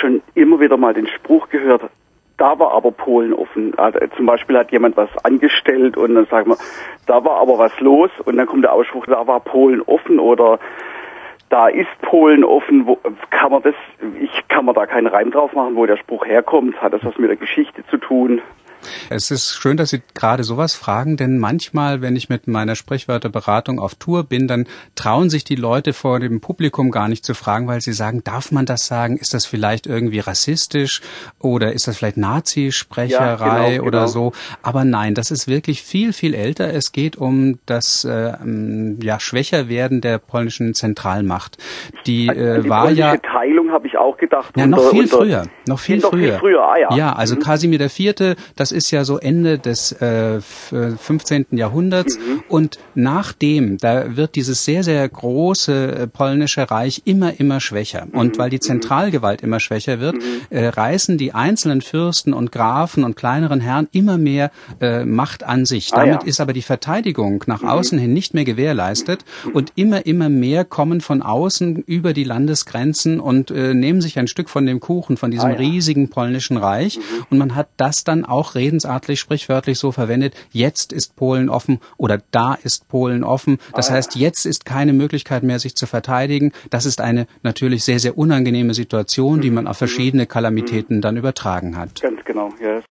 schon immer wieder mal den Spruch gehört, da war aber Polen offen. Also, zum Beispiel hat jemand was angestellt und dann sagen wir, da war aber was los und dann kommt der Ausspruch, da war Polen offen oder da ist Polen offen. Ich kann mir da keinen Reim drauf machen, wo der Spruch herkommt. Hat das was mit der Geschichte zu tun? Es ist schön, dass Sie gerade sowas fragen, denn manchmal, wenn ich mit meiner Sprichwörterberatung auf Tour bin, dann trauen sich die Leute vor dem Publikum gar nicht zu fragen, weil sie sagen, darf man das sagen? Ist das vielleicht irgendwie rassistisch oder ist das vielleicht Nazisprecherei ja, genau. oder so? Aber nein, das ist wirklich viel, viel älter. Es geht um das Schwächerwerden der polnischen Zentralmacht. Die war ja Teilung habe ich auch gedacht. Ja, noch viel früher. Ja, also Kasimir IV., das ist ja so Ende des 15. Jahrhunderts und nachdem, da wird dieses sehr, sehr große polnische Reich immer schwächer. Und weil die Zentralgewalt immer schwächer wird, reißen die einzelnen Fürsten und Grafen und kleineren Herren immer mehr Macht an sich. Damit ist aber die Verteidigung nach außen hin nicht mehr gewährleistet und immer mehr kommen von außen über die Landesgrenzen und nehmen sich ein Stück von dem Kuchen, von diesem riesigen polnischen Reich. Und man hat das dann auch redensartlich, sprichwörtlich so verwendet, jetzt ist Polen offen oder da ist Polen offen. Das heißt, jetzt ist keine Möglichkeit mehr, sich zu verteidigen. Das ist eine natürlich sehr, sehr unangenehme Situation, die man auf verschiedene Kalamitäten dann übertragen hat. Ganz genau, ja.